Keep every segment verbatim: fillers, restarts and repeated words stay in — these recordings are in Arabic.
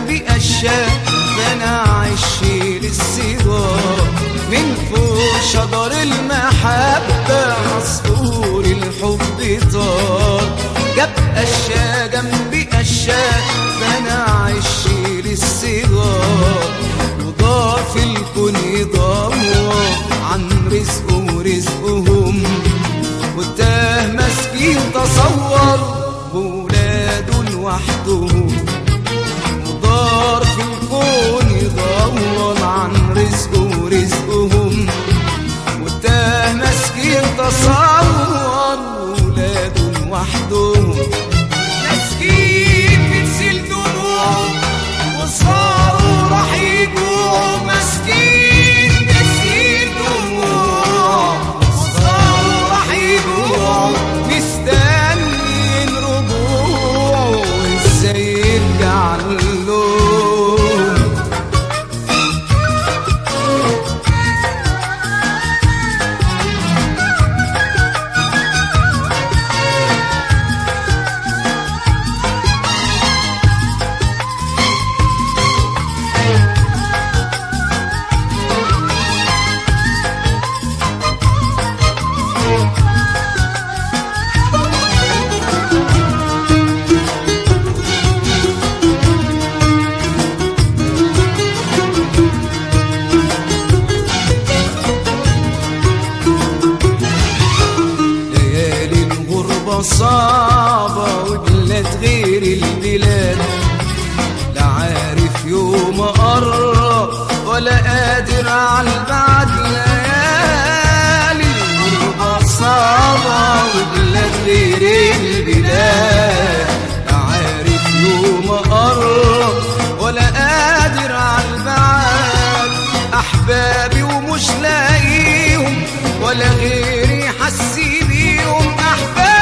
جنبي قشاق فانا عشي للصغار. من فوق شجر المحبة عصفور الحب طار. جاب قشاق جنبي قشاق فانا عشي للصغار. ودار في الكون يدور عن رزقه ورزقهم، وتاه مسكين تصور بولاده لوحدهم. ودار في الكون يدور عن رزقه ورزقهم، وتاه مسكين تصور بولاده لوحدهم. مسكين بتسيل دموعه وصاروا راح يجوعوا. مسكين بتسيل دموعه وصاروا راح يجوعوا. مستنيين رجوعه ازاي يرجع لهم. صعبة وبلاد غير البلاد، لا عارف يوم قرب ولا قادر عالبعد. ليالي الغربة صعبة وبلاد غير البلاد، لا عارف يوم قرب ولا قادر عالبعد. أحبابي ومش لاقيهم ولا غيري حسي بيهم. أحبابي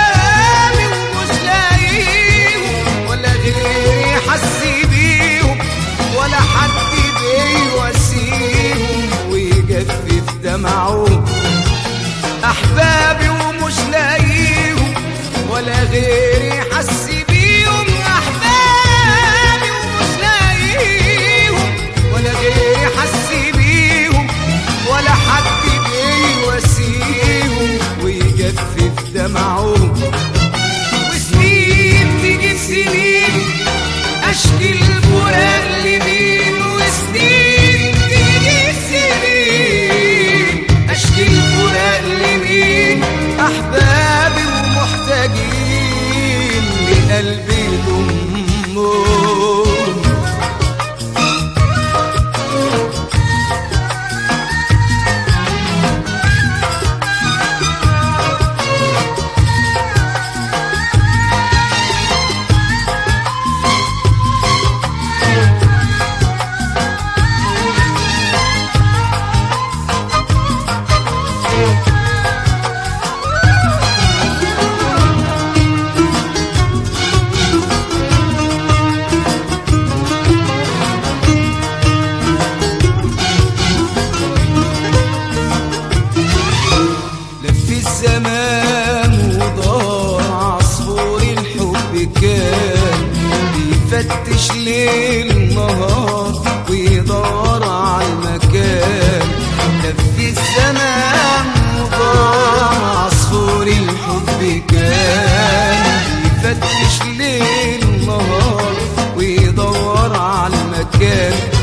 حسي بيهم ولا حد بيواسيهم ويجفف دمعهم. أحبابي ومش لاقيهم ولا غيري حسي بيهم. أحبابي ومش لاقيهم ولا غيري حسي بيهم ولا حد بيواسيهم ويجفف دمعهم. وسنين تجيب سنين أشكي الفراق لمين. وسنين تجيب سنين أشكي الفراق لمين. أحبابي ومحتاجين لقلبي يضمهم. الزمان ودار عصفور الحب كان بيفتش ليل نهار ويدور على المكان. لف الزمان ودار عصفور الحب كان بيفتش ليل نهار ويدور على المكان.